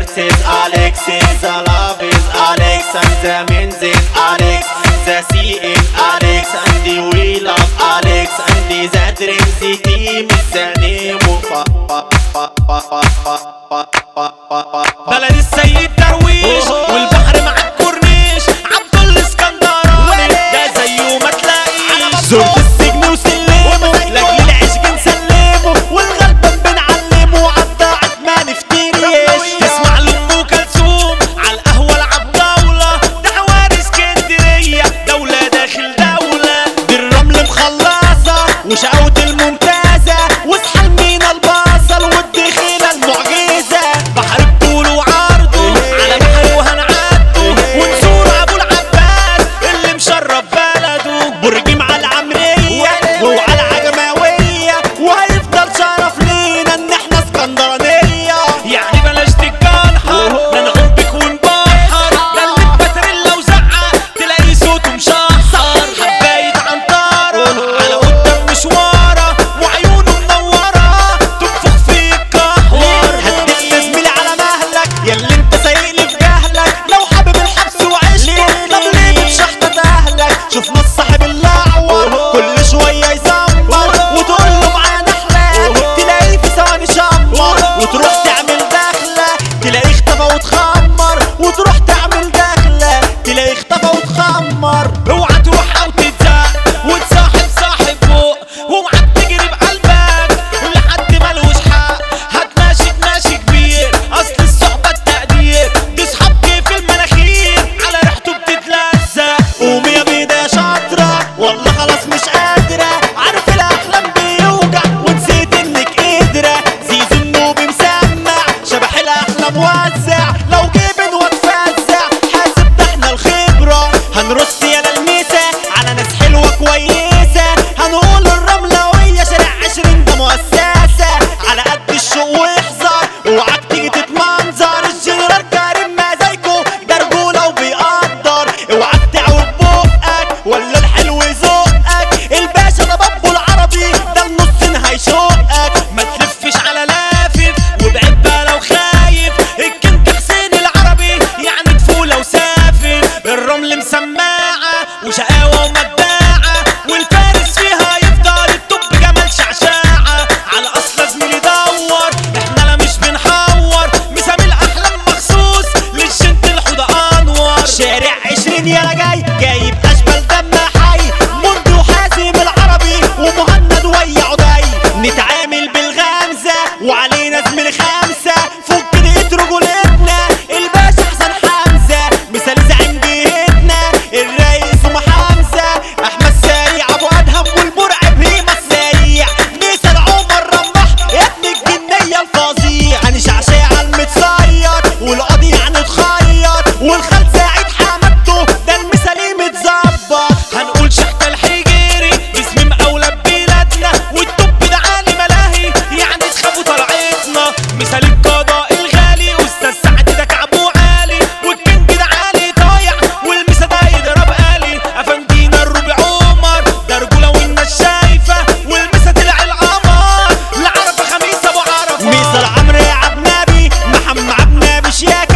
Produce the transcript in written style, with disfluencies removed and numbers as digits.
verse is Alexis, the love is Alex, and the means is Alex, the sea is Alex, and the we love Alex, and the dreams the team is the name of بلد السيد درويش والبحر مع الكورنيش عبد الاسكندراني ده زيه ما تلاقيش. زرت السجن وسلمه لاجل العيش بنسلمه والغلبان بنعلمه عالضاعت ما نفتريش. تسمع لأم كلثوم عالقهوة العب جولة ده حواري اسكندرية دولة داخل دولة. دي الرمل مخلصة وشقاوة الممتازة واصحى المينا البصل والدخيلة المعجزة. بحر بطوله وعرضه على بحر وهنعدوا ونزور ابو العباس اللي مشرف بلده. برج مع العمرية وعلى العجماوية وهيفضل شرف لينا ان احنا اسكندرانية. يعني بلاش تتجنحر لا نعوبك ونبحر قلب باتريلا وزعق تلاقي صوته مشحر. حباية عنترة على قدام مشوارة وعيونه منورة تنفخ فيك كحور. هديك يا زميلي على مهلك ياللي انت سايقني في جهلك لو حابب الحبس وعشته طب ليه بتشحطط اهلك. شوف نص صاحب الاعور كل شوية يزمر وتقول له معانا احلى تلاقيه في ثواني شمر وتروح تعمل دخلة تلاقيه اختفى وتخمر وتروح تعمل دخلة تلاقيه اختفى وتخمر. اوعى تروح او تتزق وتصاحب صاحب فوق واوعى تجري بقلبك لحد ملوش حق. هتماشي تماشي كبير اصل الصحبة التقدير تصحاب كيف المناخير على ريحته بتتلزق. قومي يا بيضة يا شاطرة والله خلاص مش قادرة عارف الاحلام بيوجع ونسيت انك قادرة. زيزو النوبي مسمع شبح الاحلام وزع لو جيبن واتفزع حاسب ده احنا الخبرة. هنرص يا الميسة على ناس حلوة كويسة هنقول الرملوية شارع 20 ده مؤسسة على قد الشوق واحذر اوعاك تيجي تتمنظر. الجنرال كريم مزايكو ده رجولة وبيقدر اوعاك تعوج بقك ولا الحلو ذوقك. الباشا ده بابو العربي ده النص هيشوقك. ما تلفش على لافف وابعد بقى لو خايف الكنت حسين العربي يعني طفولة وسافر. الرمل مسماعة وشقاوة ومداعة والفارس فيها يفضل التوب جمال شعشاعة. على اصل زميلي دور احنا لا مش بنحور مسامي الاحلام مخصوص للجنت الحوضة انور. شارع 20 يا جاي جايب اشبال دم حي منذ وحازم العربي ومهند ويا عدي. نتعامل بالغمزة وعلينا زميلي خمسة فك دقيت رجولتنا الباشا حسن حمزة مثال زعيم بيتنا الرئيس ومحمزة احمد سريع ابو ادهم والمرعب هيما السريع. مثال عمر رمح ابن الجنية الفظيع. هاني شعشاع المتصيد والقاضي يعني اتخيط والخال سعيد حمدته ده المثالي متظبط. هنقول شحتة الحجيري باسم مقاولة ببلادنا والتوب ده عالي ملاهي يعني تخافوا طلعتنا. مثال القضاء الغالي استاذ سعد ده كعبه عالي والكنج ده عالي ضايع والمسا ده يضرب آلي. افندينا الربع عمر ده رجولة والناس شايفة والمسا طلع القمر لعرفة خميس ابو عرفة. مثال عمرو عبد النبي محمد عبد النبي شياكة